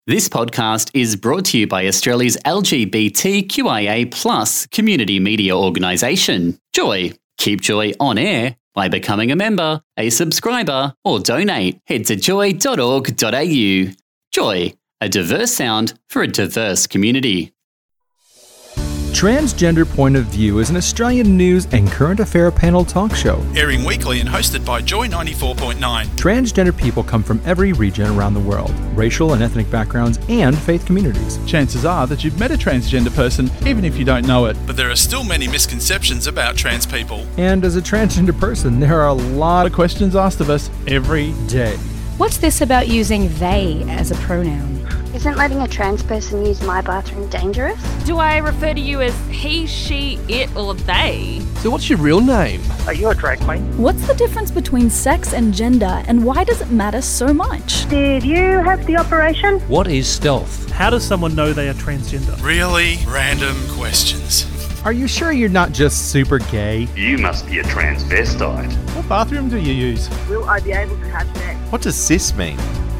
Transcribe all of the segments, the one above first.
This podcast is brought to you by Australia's LGBTQIA+ community media organisation, Joy. Keep Joy on air by becoming a member, a subscriber, or donate. Head to joy.org.au. Joy, a diverse sound for a diverse community. Transgender Point of View is an Australian news and current affair panel talk show. Airing weekly and hosted by Joy 94.9. Transgender people come from every region around the world, racial and ethnic backgrounds, and faith communities. Chances are that you've met a transgender person, even if you don't know it. But there are still many misconceptions about trans people. And as a transgender person, there are a lot of questions asked of us every day. What's this about using they as a pronoun? Isn't letting a trans person use my bathroom dangerous? Do I refer to you as he, she, it, or they? So what's your real name? Are you a drag queen? What's the difference between sex and gender, and why does it matter so much? Did you have the operation? What is stealth? How does someone know they are transgender? Really random questions. Are you sure you're not just super gay? You must be a transvestite. What bathroom do you use? Will I be able to have sex? What does cis mean?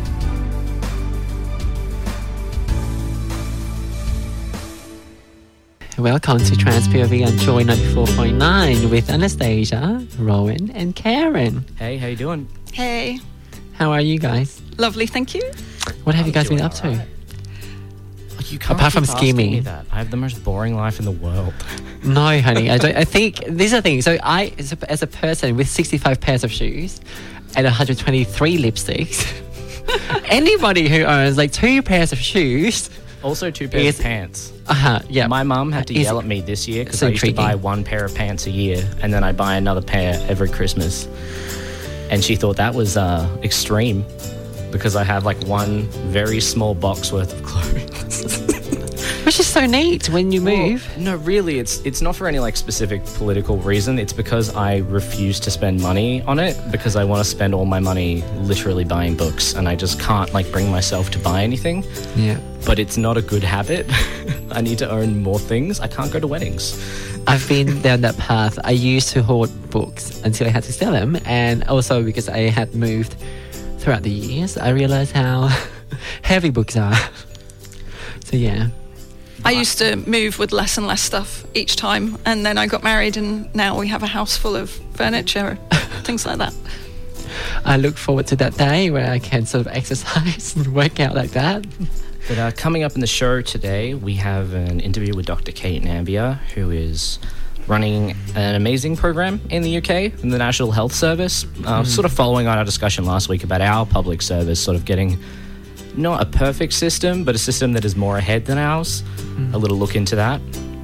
Welcome to Trans POV on Joy 94.9 with Anastasia, Rowan, and Karen. Hey, how you doing? Hey. How are you guys? Lovely, thank you. What have you guys been up to? Right. You can't apart from keep asking scheming. me that. I have the most boring life in the world. No, honey. I think this is the thing. So I, as a person with 65 pairs of shoes and 123 lipsticks, anybody who owns like 2 pairs of shoes. Also 2 pairs of pants. Yeah. My mum had to yell at me this year because I used to buy 1 pair of pants a year and then I buy another pair every Christmas. And she thought that was extreme because I have like one very small box worth of clothes. Which is so neat when you move. Well, no, really, it's not for any like specific political reason. It's because I refuse to spend money on it because I want to spend all my money literally buying books and I just can't like bring myself to buy anything. Yeah. But it's not a good habit. I need to own more things. I can't go to weddings. I've been down that path. I used to hoard books until I had to sell them. And also because I had moved throughout the years, I realized how heavy books are. So, yeah. I used to move with less and less stuff each time. And then I got married and now we have a house full of furniture, things like that. I look forward to that day where I can sort of exercise and work out like that. But coming up in the show today, we have an interview with Dr. Kate Nambiar, who is running an amazing program in the UK, in the National Health Service, sort of following on our discussion last week about our public service, sort of getting not a perfect system, but a system that is more ahead than ours. A little look into that.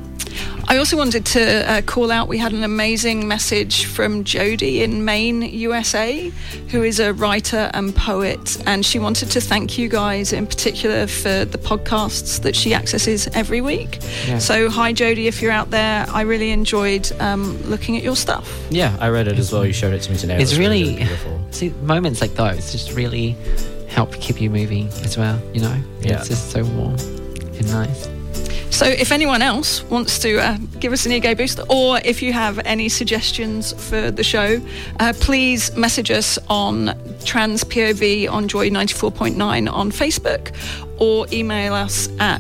I also wanted to call out, we had an amazing message from Jodie in Maine, USA, who is a writer and poet, and she wanted to thank you guys in particular for the podcasts that she accesses every week. Yeah. So hi Jodie, if you're out there, I really enjoyed looking at your stuff. Yeah, I read it as well. You showed it to me today. It's really beautiful. See, moments like those just really help keep you moving as well, you know? Yeah. It's just so warm and nice. So if anyone else wants to give us an ego boost, or if you have any suggestions for the show, please message us on Trans POV on Joy 94.9 on Facebook, or email us at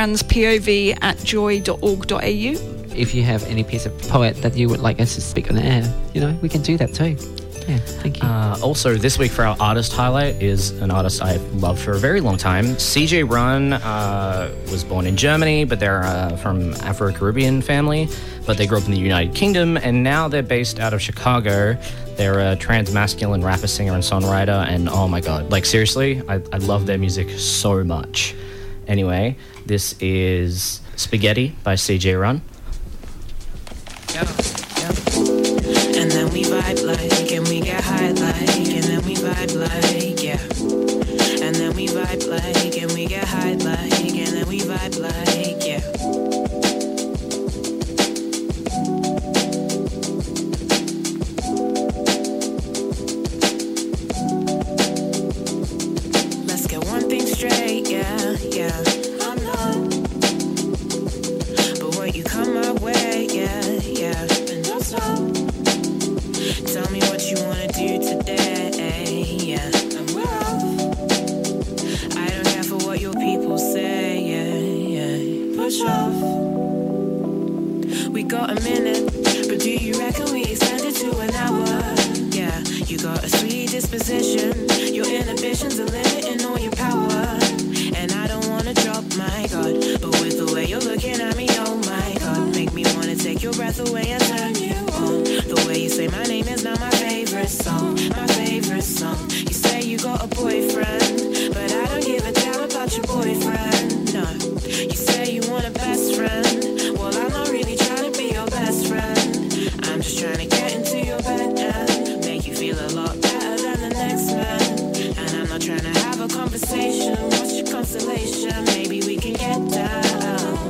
transpov@joy.org.au. If you have any piece of poet that you would like us to speak on air, you know, we can do that too. Yeah, thank you. Also, this week for our artist highlight is an artist I've loved for a very long time. CJ Run was born in Germany, but they're from Afro-Caribbean family, but they grew up in the United Kingdom, and now they're based out of Chicago. They're a trans-masculine rapper, singer, and songwriter, and oh my god, like seriously, I love their music so much. Anyway, this is Spaghetti by CJ Run. Yeah. And then we vibe like, and we get high like, and then we vibe like, yeah. And then we vibe like, and we get high like, and then we vibe like, yeah. Let's get one thing straight, yeah, yeah. I'm not, but when you come my way, yeah, yeah. And don't stop. Tell me what you wanna do today, yeah. got a minute, but do you reckon we extend it to an hour? Yeah, you got a sweet disposition. Your inhibitions are limiting all your power. And I don't wanna drop, my God, but with the way you're looking at me, oh my God, make me wanna take your breath away and turn you on. The way you say my name is now my favorite song, my favorite song. You say you got a boyfriend, but I don't give a damn about your boyfriend, no. You say you want a best friend, well I'm not really trying to be your best friend. I'm just trying to get into your bed and make you feel a lot better than the next man. And I'm not trying to have a conversation, what's your constellation? Maybe we can get down.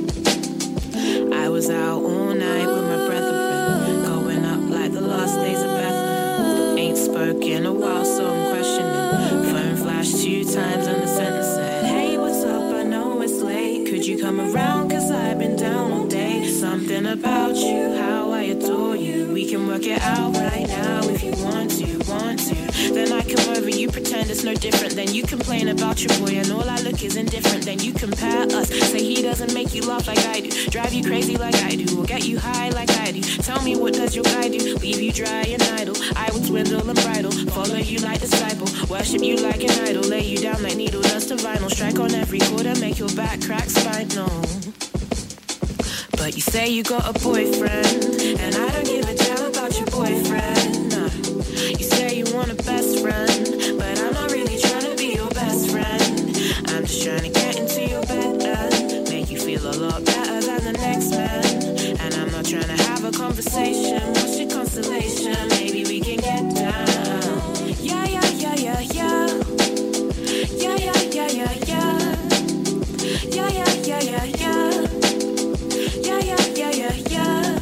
I was out all night with my brethren, going up like the last days of Bethlehem. Ain't spoken in a while, so I'm questioning. Phone flashed 2 times and the sentence said, hey, what's up? I know it's late. Could you come around? Cause I've been down all day. Something about you, how I adore you. We can work it out right now if you want to. Then I come over, you pretend it's no different. Then you complain about your boy and all I look is indifferent. Then you compare us, say he doesn't make you laugh like I do, drive you crazy like I do, or get you high like I do. Tell me what does your guy do, leave you dry and idle. I will dwindle and bridle, follow you like disciple, worship you like an idol, lay you down like needle dust to vinyl, strike on every chord and make your back crack spinal. But you say you got a boyfriend, and I don't give a damn about your boyfriend, no. You say you want a best friend, but I'm not really trying to be your best friend. I'm just trying to get into your bed and make you feel a lot better than the next man. And I'm not trying to have a conversation, what's your constellation? Maybe we can get down. Yeah, yeah, yeah, yeah, yeah. Yeah, yeah, yeah, yeah, yeah. Yeah, yeah, yeah, yeah, yeah. Yeah, yeah, yeah, yeah, yeah.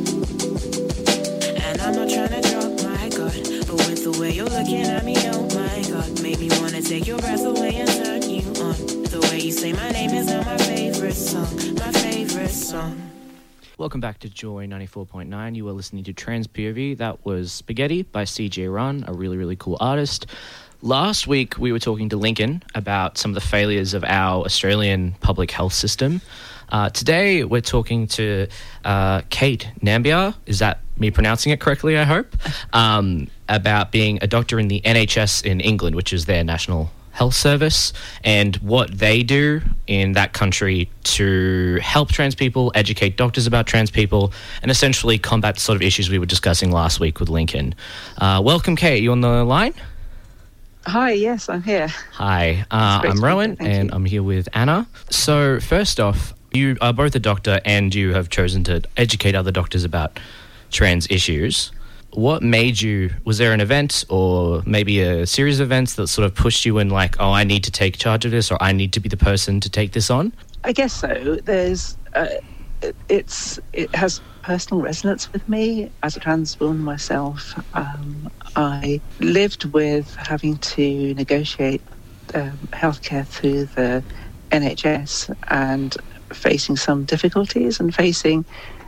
And I'm not trying to drop, my God, but with the way you're looking at me, oh my God, made me wanna take your breath away and turn you on. The way you say my name is now my favorite song, my favorite song. Welcome back to Joy 94.9. You are listening to Trans POV. That was Spaghetti by CJ Run, a really, really cool artist. Last week, we were talking to Lincoln about some of the failures of our Australian public health system. Today, we're talking to Kate Nambiar. Is that me pronouncing it correctly, I hope? About being a doctor in the NHS in England, which is their national health service, and what they do in that country to help trans people, educate doctors about trans people, and essentially combat the sort of issues we were discussing last week with Lincoln. Welcome, Kate. You on the line? Hi, yes, I'm here. Hi, I'm Rowan, and I'm here with Anna. So first off, you are both a doctor and you have chosen to educate other doctors about trans issues. What made you, was there an event or maybe a series of events that sort of pushed you in like, oh, I need to take charge of this, or I need to be the person to take this on? I guess so. There's, it has personal resonance with me as a trans woman myself. I lived with having to negotiate healthcare through the NHS and facing some difficulties and facing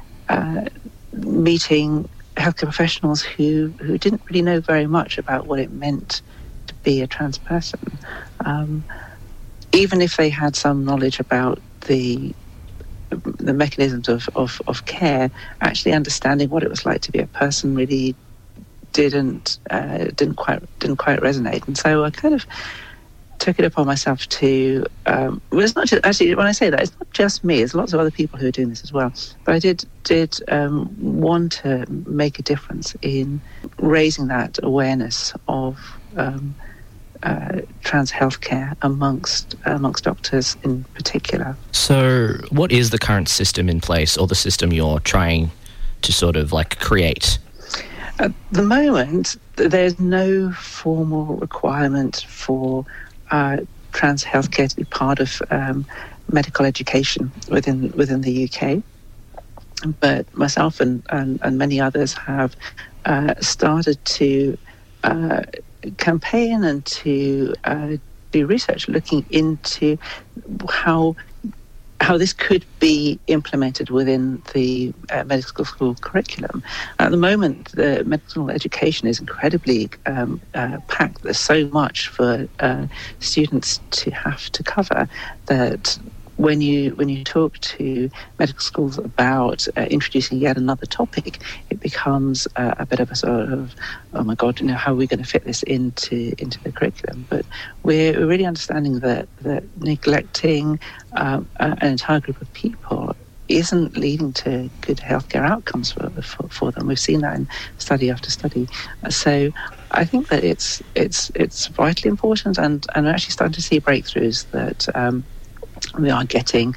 meeting healthcare professionals who didn't really know very much about what it meant to be a trans person. Even if they had some knowledge about the mechanisms of care, actually understanding what it was like to be a person really didn't quite resonate. And so I kind of took it upon myself to, well, it's not just, actually, when I say that, it's not just me, there's lots of other people who are doing this as well, but I did want to make a difference in raising that awareness of trans healthcare amongst doctors in particular. So what is the current system in place, or the system you're trying to sort of like create? At the moment, there's no formal requirement for trans healthcare to be part of medical education within the UK. But myself and many others have started to campaign and to do research looking into how this could be implemented within the medical school curriculum. At the moment, the medical education is incredibly packed. There's so much for students to have to cover that when you talk to medical schools about introducing yet another topic, it becomes a bit of a sort of, oh my God, how are we going to fit this into the curriculum? But we're really understanding that neglecting an entire group of people isn't leading to good healthcare outcomes for them. We've seen that in study after study. So I think that it's vitally important, and we're actually starting to see breakthroughs that we are getting,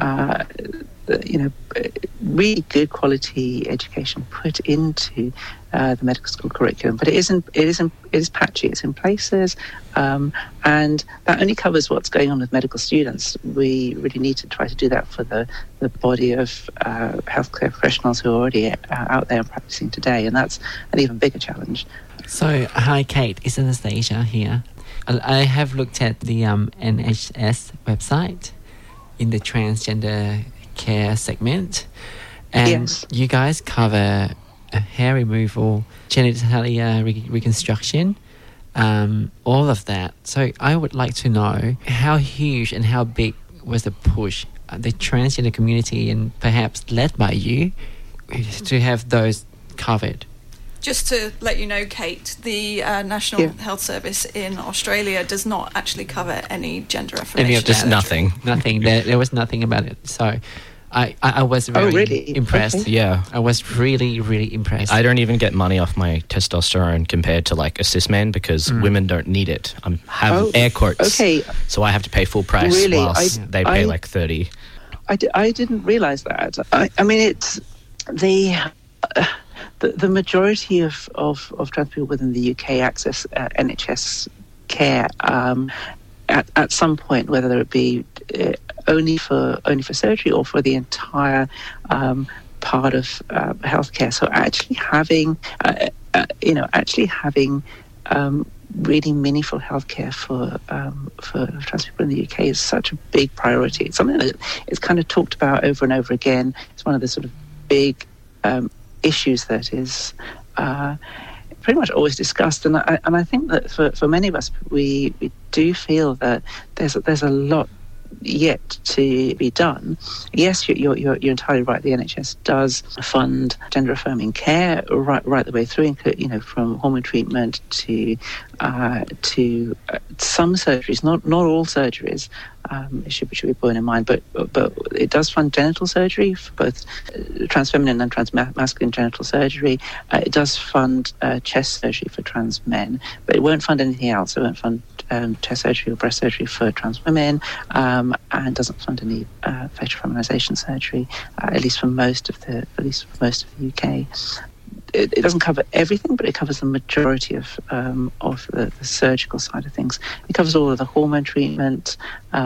really good quality education put into the medical school curriculum. But it is patchy. It's in places, and that only covers what's going on with medical students. We really need to try to do that for the body of healthcare professionals who are already out there and practicing today, and that's an even bigger challenge. So, hi Kate, it's Anastasia here. I have looked at the NHS website in the transgender care segment, and yes, you guys cover hair removal, genitalia reconstruction, all of that. So I would like to know how huge and how big was the push, the transgender community, and perhaps led by you, to have those covered. Just to let you know, Kate, the National Health Service in Australia does not actually cover any gender affirmation. Just nothing. Nothing. There was nothing about it. So I was really impressed. Okay. Yeah. I was really, really impressed. I don't even get money off my testosterone compared to like a cis man, because women don't need it. I have air quotes. Okay. So I have to pay full price, Really? whilst they pay like 30. I didn't realise that. I mean, it's the majority of trans people within the UK access NHS care at some point, whether it be only for surgery or for the entire part of healthcare. So actually having really meaningful healthcare for trans people in the UK is such a big priority. It's something that is kind of talked about over and over again. It's one of the sort of big issues that is pretty much always discussed, and I think that for many of us, we do feel that there's a lot yet to be done. Yes, you're entirely right. The NHS does fund gender affirming care right the way through, from hormone treatment to some surgeries, not all surgeries. It should be borne in mind, but it does fund genital surgery for both trans feminine and trans masculine genital surgery. It does fund chest surgery for trans men, but it won't fund anything else. It won't fund chest surgery or breast surgery for trans women, and doesn't fund any facial feminization surgery, at least for most of the UK. It doesn't cover everything, but it covers the majority of the surgical side of things. It covers all of the hormone treatment,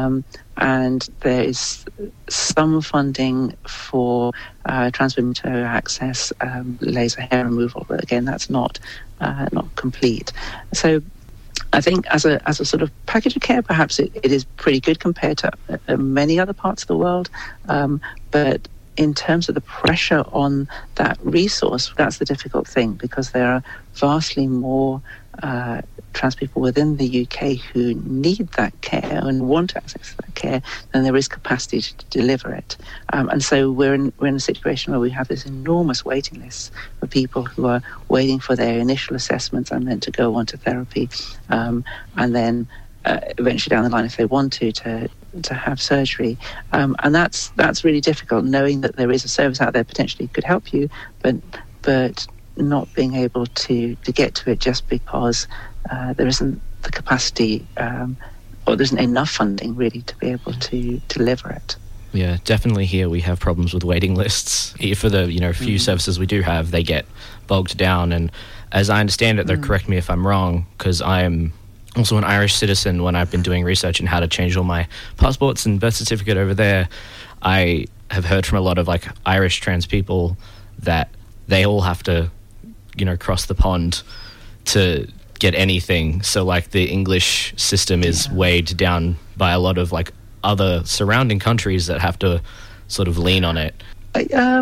and there is some funding for trans women to access laser hair removal, but again, that's not complete. So I think as a sort of package of care, perhaps it is pretty good compared to many other parts of the world, but in terms of the pressure on that resource, that's the difficult thing, because there are vastly more trans people within the UK who need that care and want access to that care than there is capacity to deliver it. And so we're in a situation where we have this enormous waiting list for people who are waiting for their initial assessments and then to go on to therapy, and then eventually down the line, if they want to have surgery, and that's really difficult, knowing that there is a service out there potentially could help you, but not being able to get to it just because there isn't the capacity or there isn't enough funding really to be able to deliver it. Yeah, definitely here we have problems with waiting lists. For the few services we do have, they get bogged down, and as I understand it, though, correct me if I'm wrong, because I am also an Irish citizen. When I've been doing research on how to change all my passports and birth certificate over there, I have heard from a lot of like Irish trans people that they all have to, cross the pond to get anything. So like the English system is weighed down by a lot of like other surrounding countries that have to sort of lean on it. I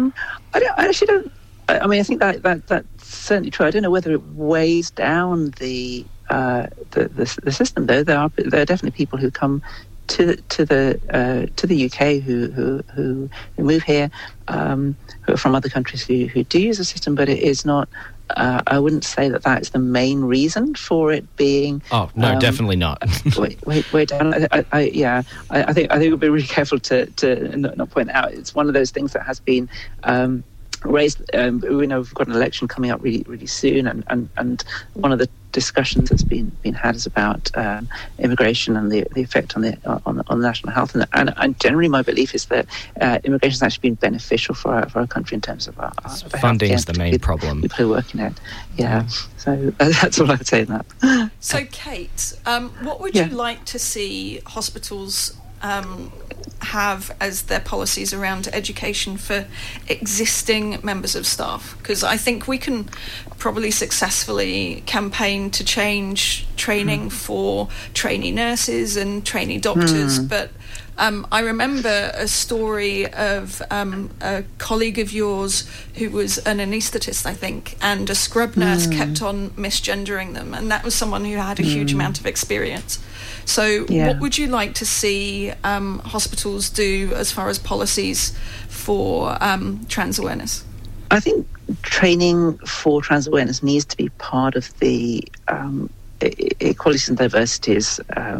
think that's certainly true. I don't know whether it weighs down the system, though. There are definitely people who come to the UK who move here, who are from other countries who do use the system, but it is not. I wouldn't say that is the main reason for it being. Oh no, definitely not. wait down. I think we'll be really careful to not point out. It's one of those things that has been raised. We know we've got an election coming up really, really soon, and one of the discussions that's been had is about immigration and the effect on the national health. And generally, my belief is that immigration has actually been beneficial for our country in terms of our funding is the main problem. People who are working it. Yeah. So that's all I would say on that. So, Kate, what would you like to see hospitals have as their policies around education for existing members of staff? Because I think we can probably successfully campaign to change training for trainee nurses and trainee doctors, but I remember a story of a colleague of yours who was an anaesthetist, I think, and a scrub nurse kept on misgendering them, and that was someone who had a huge amount of experience. So what would you like to see hospitals do as far as policies for trans awareness? I think training for trans awareness needs to be part of the equalities and diversities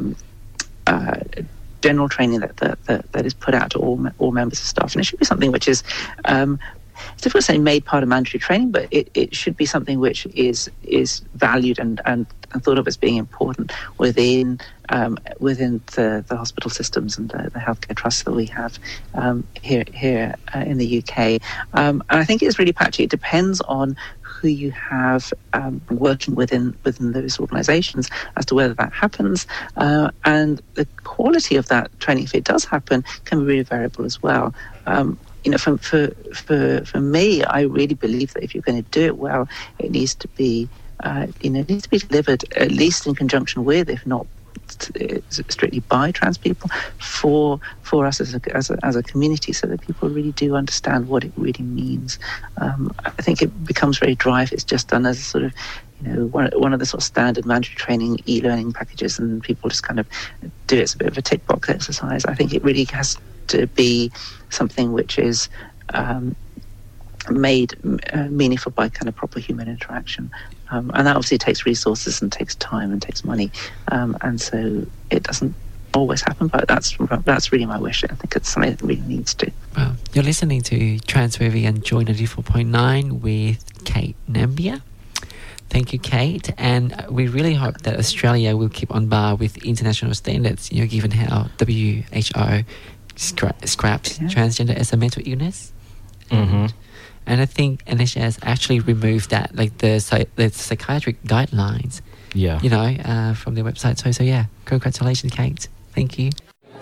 general training that is put out to all members of staff, and it should be something which is it's difficult to say made part of mandatory training, but it should be something which is valued and thought of as being important within the hospital systems and the healthcare trusts that we have here in the UK. And I think it's really patchy. It depends on who you have working within those organisations as to whether that happens, and the quality of that training, if it does happen, can be really variable as well. For me, I really believe that if you're going to do it well, it needs to be delivered at least in conjunction with, if not strictly by, trans people for us as a community, so that people really do understand what it really means. I think it becomes very dry if it's just done as a sort of, one of the sort of standard mandatory training e-learning packages, and people just kind of do it as a bit of a tick box exercise. I think it really has to be something which is made meaningful by kind of proper human interaction, and that obviously takes resources and takes time and takes money, and so it doesn't always happen, but that's really my wish. I think it's something that really needs to. Well, you're listening to Transworthy and Joy 94.9 with Kate Nambiar. Thank you, Kate, and we really hope that Australia will keep on bar with international standards, given how WHO scrapped transgender as a mental illness. Mm-hmm. And I think NHS actually removed that, like the psychiatric guidelines. Yeah. From their website. So yeah, congratulations, Kate. Thank you.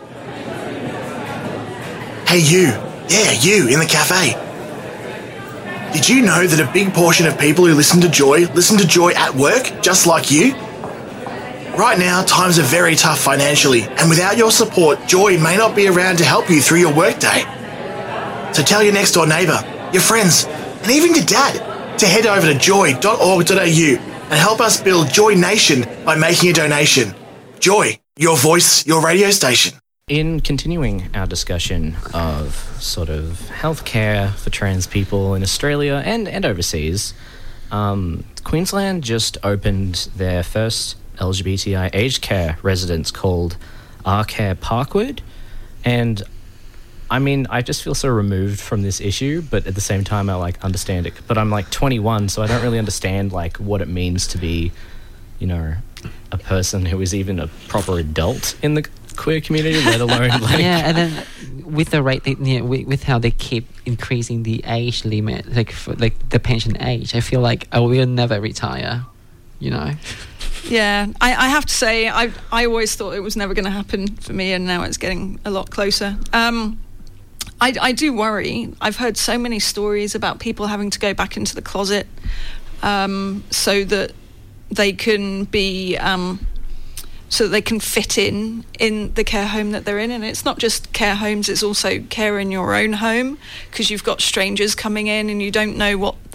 Hey, you. Yeah, you in the cafe. Did you know that a big portion of people who listen to Joy at work, just like you? Right now, times are very tough financially, and without your support, Joy may not be around to help you through your workday. So tell your next door neighbour, your friends, and even your dad to head over to joy.org.au and help us build Joy Nation by making a donation. Joy, your voice, your radio station. In continuing our discussion of sort of healthcare for trans people in Australia and overseas, Queensland just opened their first LGBTI aged care residence called R-Care Parkwood, and I mean, I just feel so removed from this issue, but at the same time I understand it. But I'm 21, so I don't really understand what it means to be, a person who is even a proper adult in the queer community, let alone yeah. And then with the rate, with how they keep increasing the age limit, for the pension age, I feel like I will never retire. Yeah, I have to say, I always thought it was never going to happen for me, and now it's getting a lot closer. I do worry. I've heard so many stories about people having to go back into the closet so that they can be so that they can fit in the care home that they're in. And it's not just care homes, it's also care in your own home, because you've got strangers coming in and you don't know what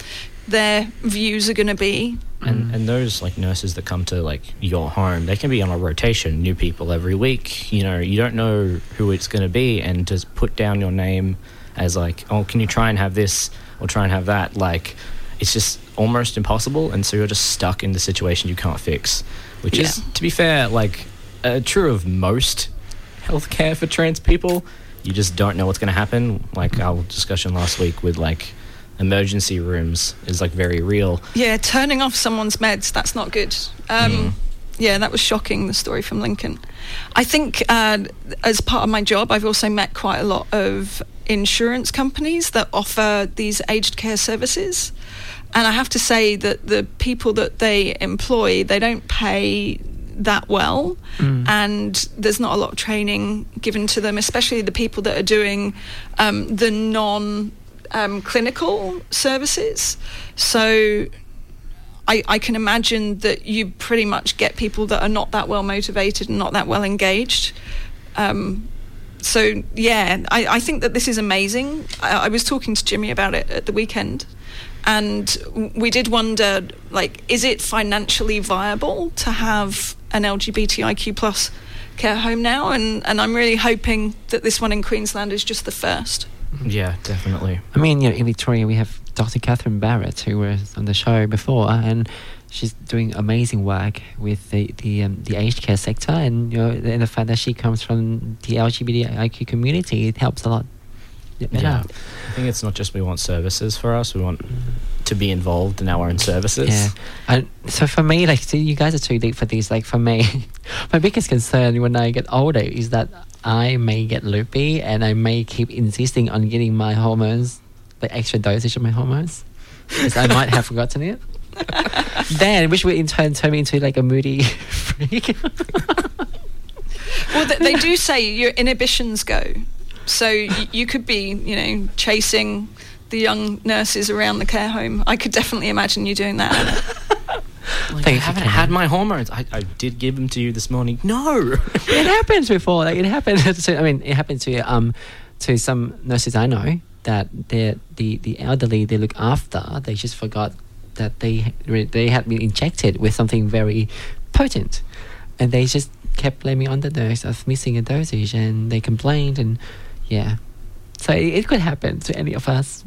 their views are going to be. And those like nurses that come to like your home, they can be on a rotation, new people every week. You know, you don't know who it's going to be, and to put down your name as like, oh, can you try and have this or try and have that? Like, it's just almost impossible, and so you're just stuck in the situation you can't fix, which is, to be fair, like true of most healthcare for trans people. You just don't know what's going to happen. Like our discussion last week with like emergency rooms is like very real. Yeah, turning off someone's meds, that's not good. Yeah, that was shocking, the story from Lincoln. I think as part of my job, I've also met quite a lot of insurance companies that offer these aged care services. And I have to say that the people that they employ, they don't pay that well, and there's not a lot of training given to them, especially the people that are doing the non-clinical services. So I can imagine that you pretty much get people that are not that well motivated and not that well engaged. So yeah, I think that this is amazing. I was talking to Jimmy about it at the weekend, and we did wonder, like, is it financially viable to have an LGBTIQ plus care home now? And I'm really hoping that this one in Queensland is just the first. Yeah, definitely. I mean, you know, in Victoria we have Dr. Catherine Barrett, who was on the show before, and she's doing amazing work with the aged care sector, and you know, and the fact that she comes from the LGBTIQ community, it helps a lot. Yeah, I think it's not just we want services for us, we want to be involved in our own services. Yeah, and so for me, like, see, you guys are too deep for this. Like, for me, my biggest concern when I get older is that I may get loopy, and I may keep insisting on getting my hormones, the extra dosage of my hormones, because I might have forgotten it. Then, which will in turn turn me into like a moody freak. Well, they do say your inhibitions go. So you could be, you know, chasing the young nurses around the care home. I could definitely imagine you doing that. Like, I haven't had my hormones. I did give them to you this morning. No, it happens before. Like, it happened. It happened to some nurses I know that the elderly they look after. They just forgot that they had been injected with something very potent, and they just kept blaming on the nurse of missing a dosage, and they complained, and yeah, so it could happen to any of us.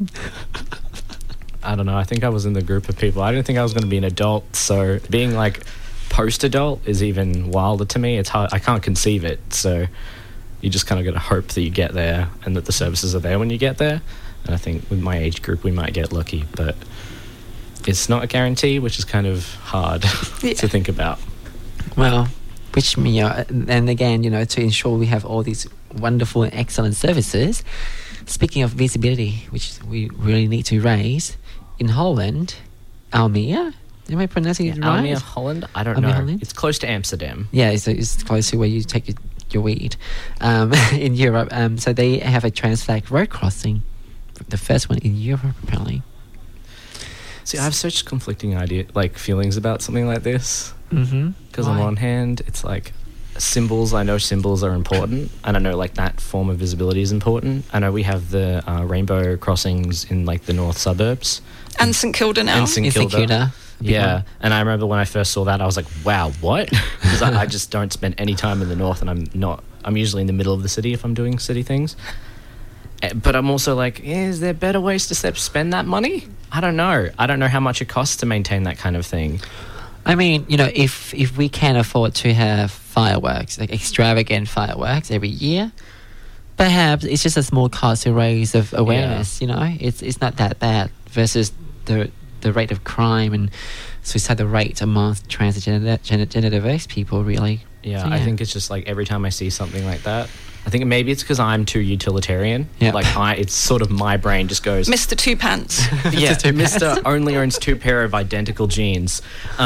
I don't know. I think I was in the group of people. I didn't think I was going to be an adult, so being like post-adult is even wilder to me. It's hard. I can't conceive it, so you just kind of got to hope that you get there and that the services are there when you get there. And I think with my age group, we might get lucky, but it's not a guarantee, which is kind of hard to think about. Well, which, you know, and again, you know, to ensure we have all these wonderful and excellent services, speaking of visibility, which we really need to raise, in Holland, Almere, am I pronouncing it right? Almere, Holland? I don't know. Holland? It's close to Amsterdam. Yeah, it's close to where you take your weed in Europe. So they have a trans flag road crossing, the first one in Europe, apparently. See, I have such conflicting feelings about something like this. Because on one hand, it's like symbols. I know symbols are important, and I know like that form of visibility is important. I know we have the rainbow crossings in like the north suburbs. And St Kilda now. And St Kilda. Yeah, and I remember when I first saw that, I was like, wow, what? Because I just don't spend any time in the north, and I'm usually in the middle of the city if I'm doing city things. But I'm also like, is there better ways to spend that money? I don't know. I don't know how much it costs to maintain that kind of thing. I mean, you know, if we can afford to have fireworks, like extravagant fireworks every year, perhaps it's just a small cost to raise of awareness. You know, it's not that bad versus the rate of crime and suicidal rate amongst transgender diverse people. Really. Yeah, I think it's just like every time I see something like that, I think maybe it's because I'm too utilitarian. Yeah. Like it's sort of my brain just goes, Mr. Two Pants. Yeah, Mr. only owns 2 pair of identical jeans.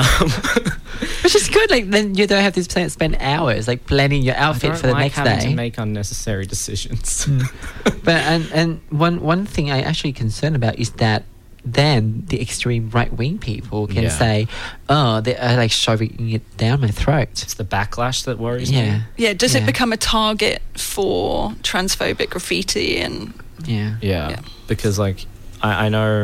Which is good. Like, then you don't have to spend hours like planning your outfit for the next day. I don't like having to make unnecessary decisions. But and one thing I actually concerned about is that then the extreme right-wing people can say, oh, they are like shoving it down my throat. It's the backlash that worries me. Yeah, does it become a target for transphobic graffiti and... Yeah. Because like I know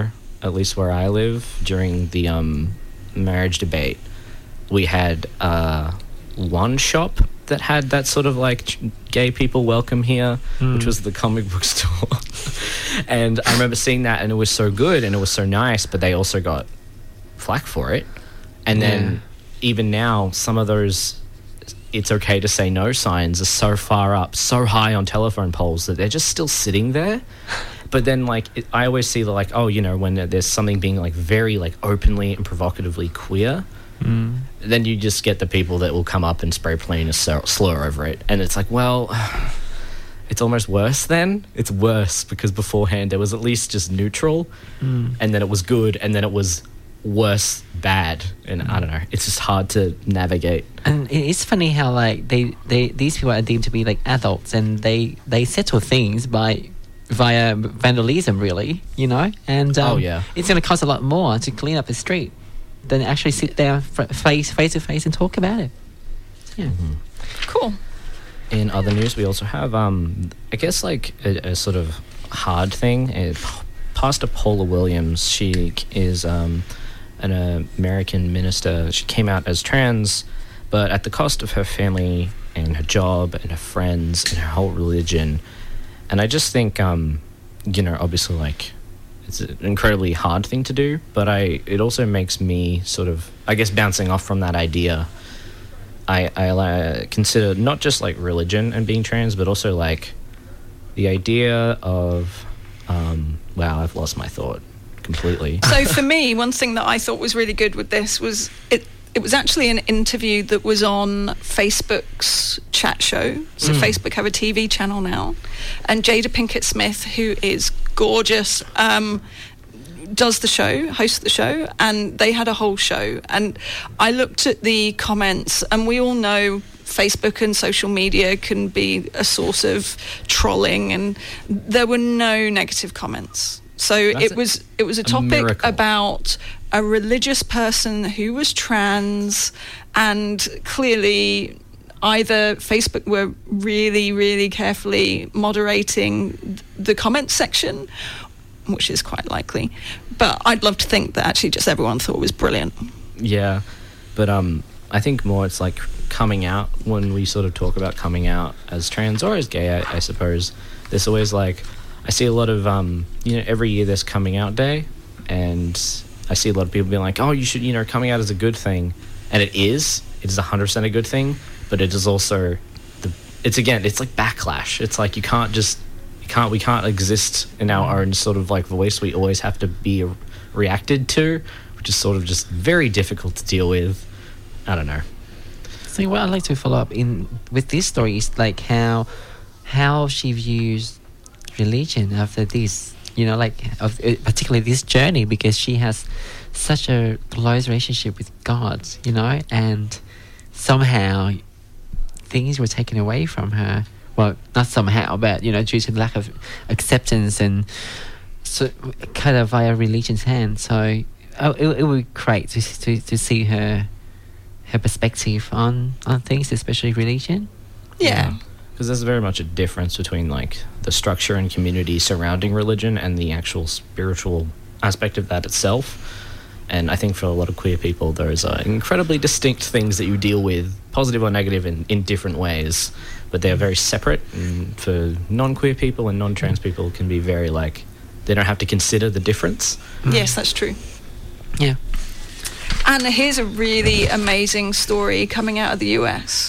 at least where I live, during the marriage debate, we had one shop that had that sort of like gay people welcome here, which was the comic book store. And I remember seeing that, and it was so good and it was so nice, but they also got flack for it. And then even now, some of those "it's okay to say no" signs are so far up, so high on telephone poles that they're just still sitting there. But then, like, I always see the, like, oh, you know, when there's something being, like, very, like, openly and provocatively queer, then you just get the people that will come up and spray paint a slur over it. And it's like, well, it's almost worse then. It's worse because beforehand there was at least just neutral, and then it was good, and then it was worse bad. And I don't know. It's just hard to navigate. And it's funny how, like, these people are deemed to be, like, adults, and they settle things via vandalism, really, you know? And it's going to cost a lot more to clean up the street than actually sit there face to face and talk about it. Yeah. Cool. In other news, we also have, I guess, like, a sort of hard thing. Pastor Paula Williams, she is an American minister. She came out as trans, but at the cost of her family and her job and her friends and her whole religion. And I just think, you know, obviously, like, it's an incredibly hard thing to do, but it also makes me sort of, I guess, bouncing off from that idea, I consider not just, like, religion and being trans, but also, like, the idea of, wow, I've lost my thought completely. So for me, one thing that I thought was really good with this was it was actually an interview that was on Facebook's chat show. So Facebook have a TV channel now. And Jada Pinkett Smith, who is gorgeous, does the show, hosts the show, and they had a whole show. And I looked at the comments, and we all know Facebook and social media can be a source of trolling, and there were no negative comments. So it was a topic about a religious person who was trans, and clearly either Facebook were really, really carefully moderating the comment section, which is quite likely. But I'd love to think that actually just everyone thought it was brilliant. Yeah, but I think more it's like coming out. When we sort of talk about coming out as trans or as gay, I suppose, there's always like, I see a lot of, you know, every year there's coming out day, and I see a lot of people being like, oh, you should, you know, coming out is a good thing. And it is 100% a good thing, but it is also, it's like backlash. It's like we can't exist in our own sort of like voice. We always have to be reacted to, which is sort of just very difficult to deal with. I don't know. So what I'd like to follow up with this story is like how she views religion after this, you know, like particularly this journey, because she has such a close relationship with God, you know, and somehow things were taken away from her. Well, not somehow, but, you know, due to lack of acceptance and so kind of via religion's hand. So it would be great to see her perspective on things, especially religion. Yeah. Because there's very much a difference between like the structure and community surrounding religion and the actual spiritual aspect of that itself. And I think for a lot of queer people, those are incredibly distinct things that you deal with, positive or negative, in different ways. But they're very separate. And for non-queer people and non-trans people, can be very like, they don't have to consider the difference. Yes, that's true. Yeah. And here's a really amazing story coming out of the US.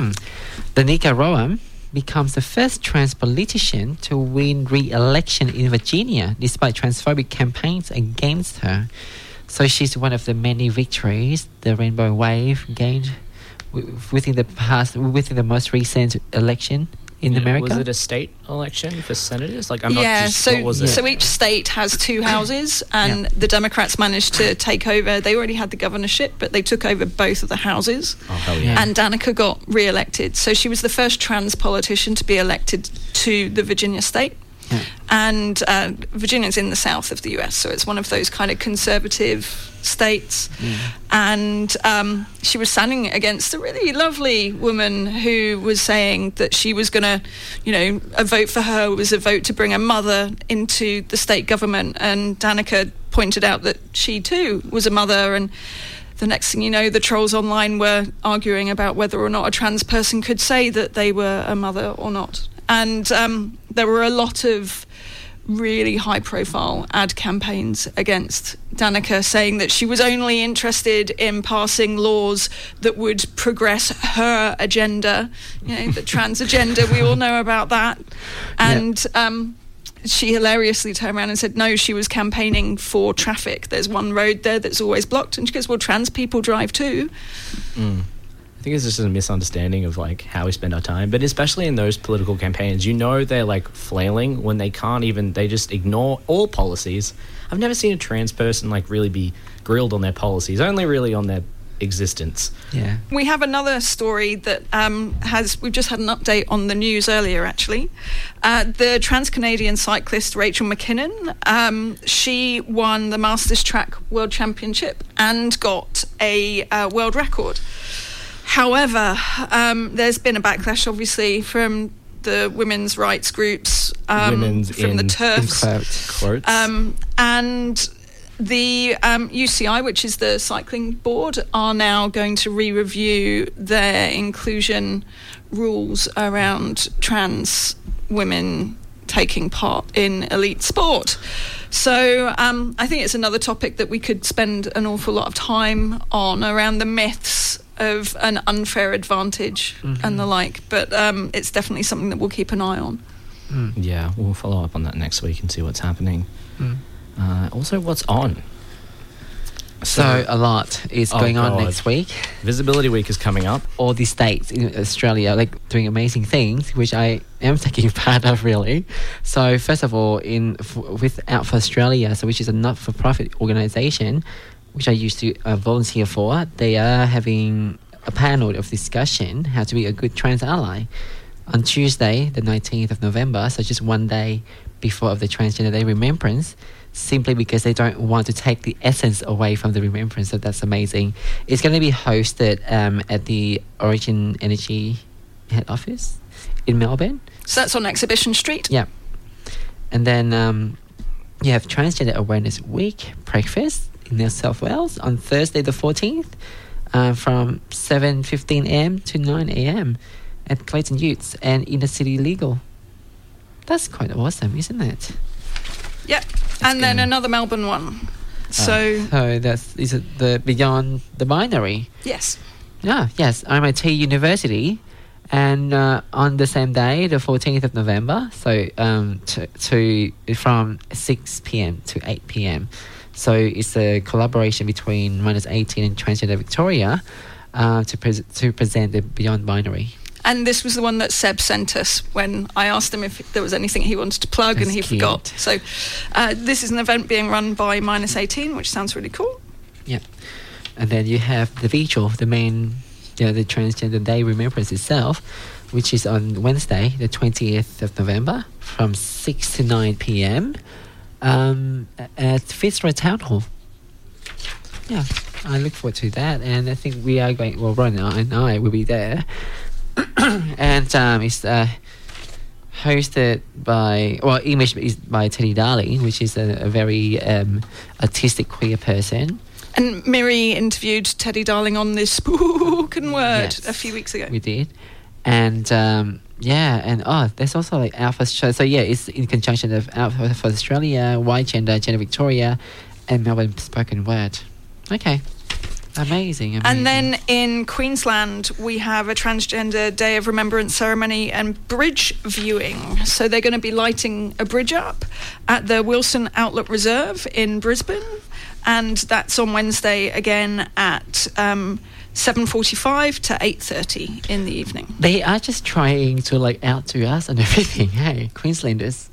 Danica Roem becomes the first trans politician to win re-election in Virginia despite transphobic campaigns against her. So she's one of the many victories the Rainbow Wave gained within the most recent election in America. Was it a state election for senators? Like, I'm not just, what was it? So each state has 2 houses, and the Democrats managed to take over. They already had the governorship, but they took over both of the houses. Oh, hell yeah. And Danica got re-elected. So she was the first trans politician to be elected to the Virginia state. Yeah. And Virginia's in the south of the US, so it's one of those kind of conservative states. And she was standing against a really lovely woman who was saying that she was going to, you know, a vote for her was a vote to bring her mother into the state government. And Danica pointed out that she too was a mother, and the next thing you know, the trolls online were arguing about whether or not a trans person could say that they were a mother or not. And there were a lot of really high-profile ad campaigns against Danica, saying that she was only interested in passing laws that would progress her agenda, the trans agenda. We all know about that. And she hilariously turned around and said, no, she was campaigning for traffic. There's one road there that's always blocked. And she goes, well, trans people drive too. I think it's just a misunderstanding of like how we spend our time, but especially in those political campaigns, they're like flailing when they can't even, they just ignore all policies. I've never seen a trans person like really be grilled on their policies, only really on their existence. Yeah. We have another story that we've just had an update on the news earlier, actually. The trans-Canadian cyclist Rachel McKinnon, she won the Masters Track World Championship and got a world record. However, there's been a backlash, obviously, from the women's rights groups, from the TERFs. And the UCI, which is the cycling board, are now going to re-review their inclusion rules around trans women taking part in elite sport. So I think it's another topic that we could spend an awful lot of time on, around the myths of an unfair advantage and the like. But it's definitely something that we'll keep an eye on. Yeah, we'll follow up on that next week and see what's happening. Also, what's on? So a lot is going on next week. Visibility Week is coming up. All the states in Australia are like doing amazing things, which I am taking part of, really. So first of all, with Out for Australia, which is a not-for-profit organisation, which I used to volunteer for, they are having a panel of discussion how to be a good trans ally on Tuesday, the 19th of November, so just one day before of the Transgender Day Remembrance, simply because they don't want to take the essence away from the remembrance. So that's amazing. It's going to be hosted at the Origin Energy head office in Melbourne. So that's on Exhibition Street? Yeah. And then you have Transgender Awareness Week breakfast in New South Wales on Thursday the 14th from 7:15am to 9am at Clayton Utes and Inner City Legal. That's quite awesome, isn't it? Yeah. And then another Melbourne one. So is it the Beyond the Binary? Yes. Yes, RMIT University, and on the same day, the 14th of November, so from 6 p.m. to 8 p.m. So it's a collaboration between -18 and Transgender Victoria to present the Beyond Binary. And this was the one that Seb sent us when I asked him if there was anything he wanted to plug. That's and he cute. Forgot. So this is an event being run by -18, which sounds really cool. Yeah. And then you have the vigil, the main, the Transgender Day Remembrance itself, which is on Wednesday, the 20th of November, from 6 to 9 p.m. At Fitzroy Town Hall. Yeah, I look forward to that, and I think we are going. Well, Ron and I will be there. And it's hosted by, image is by Teddy Darling, which is a very artistic queer person. And Miri interviewed Teddy Darling on this spoken word a few weeks ago. We did. And there's also like Alpha Show. So it's in conjunction of Alpha for Australia, White Gender, Gender Victoria, and Melbourne Spoken Word. Okay. Amazing. And then in Queensland, we have a Transgender Day of Remembrance ceremony and bridge viewing. So they're going to be lighting a bridge up at the Wilson Outlet Reserve in Brisbane. And that's on Wednesday again at 7:45 to 8:30 in the evening. They are just trying to out to us and everything, hey, Queenslanders.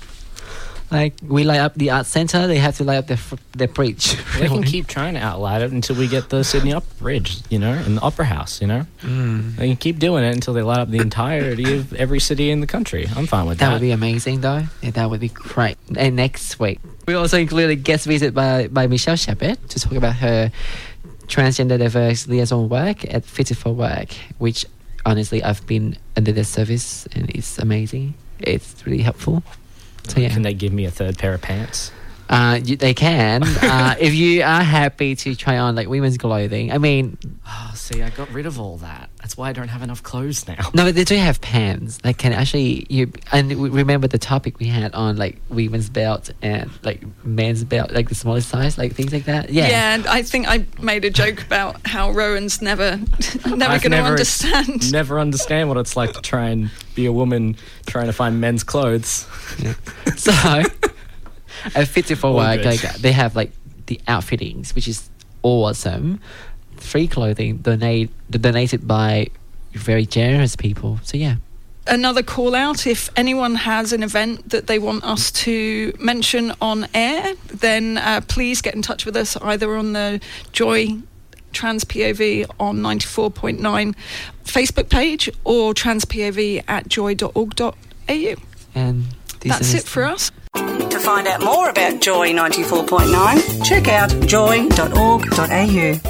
We light up the art centre, they have to light up their bridge. They can keep trying to outlight it until we get the Sydney Opera Bridge, and the Opera House, They can keep doing it until they light up the entirety of every city in the country. I'm fine with that. That would be amazing, though. Yeah, that would be great. And next week, we also include a guest visit by Michelle Shepherd to talk about her transgender diverse liaison work at Fit for Work, which, honestly, I've been under their service, and it's amazing. It's really helpful. So, yeah. Can they give me a third pair of pants? They can. If you are happy to try on like women's clothing. I mean... Oh, see, I got rid of all that. That's why I don't have enough clothes now. No, they do have pants. They can actually... remember the topic we had on like women's belt and like men's belt, like the smallest size, like things like that. Yeah. Yeah, and I think I made a joke about how Rowan's never going to understand. Never understand what it's like to try and be a woman trying to find men's clothes. Yeah. So... At Fit for Work, like, they have like the outfittings, which is awesome. Free clothing donated by very generous people. So yeah. Another call out, if anyone has an event that they want us to mention on air, then please get in touch with us either on the Joy Trans POV on 94.9 Facebook page or transpov@joy.org.au. And that's it for us. To find out more about Joy 94.9, check out joy.org.au.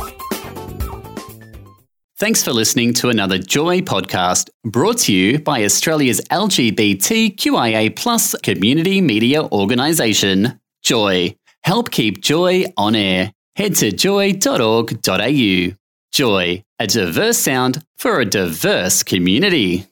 Thanks for listening to another Joy podcast brought to you by Australia's LGBTQIA+ community media organisation, Joy. Help keep Joy on air. Head to joy.org.au. Joy, a diverse sound for a diverse community.